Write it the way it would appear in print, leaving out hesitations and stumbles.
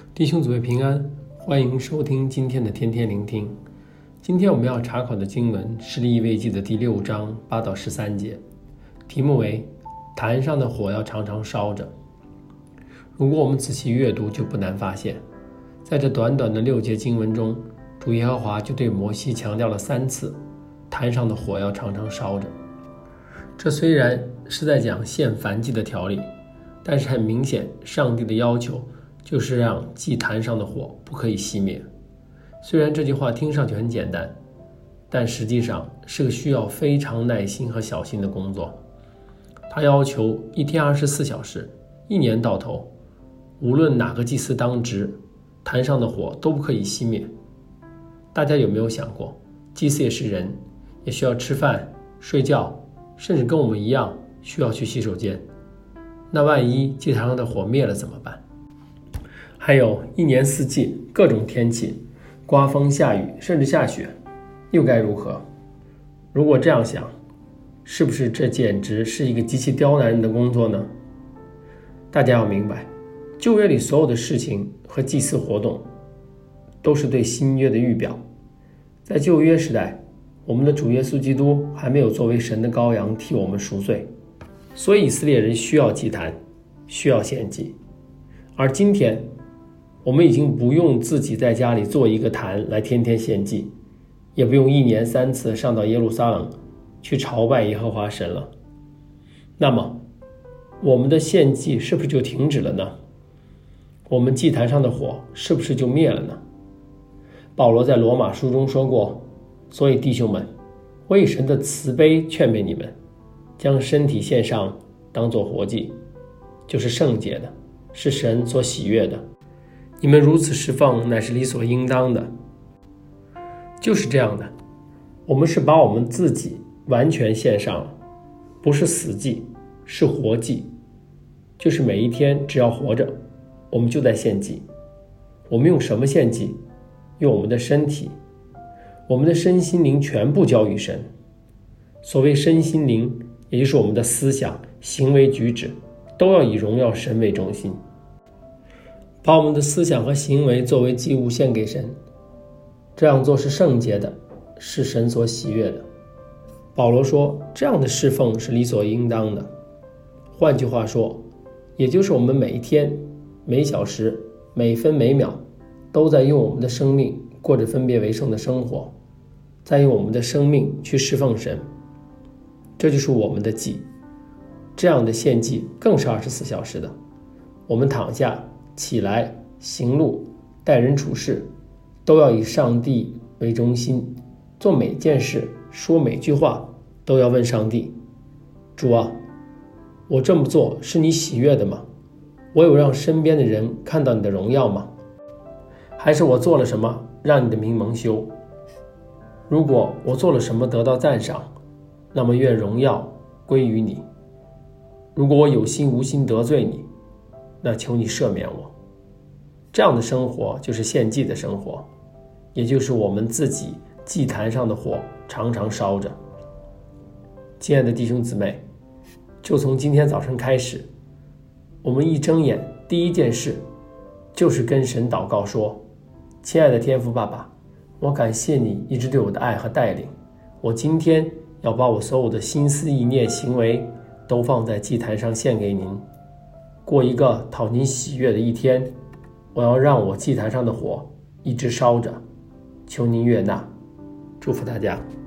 弟兄姊妹平安，欢迎收听今天的天天聆听。今天我们要查考的经文是利未记的第6章8到13节，题目为坛上的火要常常烧着。如果我们仔细阅读，就不难发现，在这短短的6节经文中，主耶和华就对摩西强调了3次，坛上的火要常常烧着。这虽然是在讲献燔祭的条例，但是很明显，上帝的要求就是让祭坛上的火不可以熄灭。虽然这句话听上去很简单，但实际上是个需要非常耐心和小心的工作。他要求一天24小时，一年到头，无论哪个祭司当值，坛上的火都不可以熄灭。大家有没有想过，祭司也是人，也需要吃饭、睡觉，甚至跟我们一样需要去洗手间。那万一祭坛上的火灭了怎么办？还有一年四季各种天气，刮风下雨甚至下雪，又该如何？如果这样想，是不是这简直是一个极其刁难人的工作呢？大家要明白，旧约里所有的事情和祭祀活动都是对新约的预表。在旧约时代，我们的主耶稣基督还没有作为神的羔羊替我们赎罪，所以以色列人需要祭坛，需要献祭。而今天我们已经不用自己在家里做一个坛来天天献祭，也不用一年3次上到耶路撒冷去朝拜耶和华神了。那么我们的献祭是不是就停止了呢？我们祭坛上的火是不是就灭了呢？保罗在罗马书中说过，所以弟兄们，我以神的慈悲劝勉你们，将身体献上当作活祭，就是圣洁的，是神所喜悦的。你们如此侍奉，乃是理所应当的。就是这样的，我们是把我们自己完全献上了，不是死祭，是活祭。就是每一天只要活着，我们就在献祭。我们用什么献祭？用我们的身体，我们的身心灵全部交与神。所谓身心灵，也就是我们的思想、行为举止，都要以荣耀神为中心。把我们的思想和行为作为祭物献给神，这样做是圣洁的，是神所喜悦的。保罗说，这样的侍奉是理所应当的。换句话说，也就是我们每一天、每小时、每分每秒都在用我们的生命过着分别为圣的生活，在用我们的生命去侍奉神。这就是我们的祭。这样的献祭更是24小时的。我们躺下、起来、行路、待人处事，都要以上帝为中心，做每件事、说每句话都要问上帝，主啊，我这么做是你喜悦的吗？我有让身边的人看到你的荣耀吗？还是我做了什么让你的名蒙羞？如果我做了什么得到赞赏，那么愿荣耀归于你。如果我有心无心得罪你，那求你赦免我。这样的生活就是献祭的生活，也就是我们自己祭坛上的火常常烧着。亲爱的弟兄姊妹，就从今天早晨开始，我们一睁眼第一件事就是跟神祷告说，亲爱的天父爸爸，我感谢你一直对我的爱和带领，我今天要把我所有的心思意念行为都放在祭坛上献给您，过一个讨您喜悦的一天。我要让我祭坛上的火一直烧着，求您悦纳。祝福大家。